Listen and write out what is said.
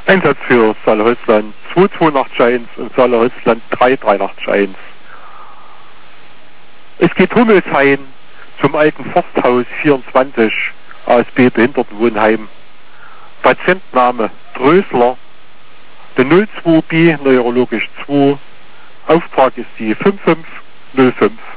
Einsatz für Saale-Holzland 22881 und Saale-Holzland 3381. Es geht Hummelshain zum alten Forsthaus 24 ASB Behindertenwohnheim. Patientenname Drösler, der 02B neurologisch 2. Auftrag ist die 5505.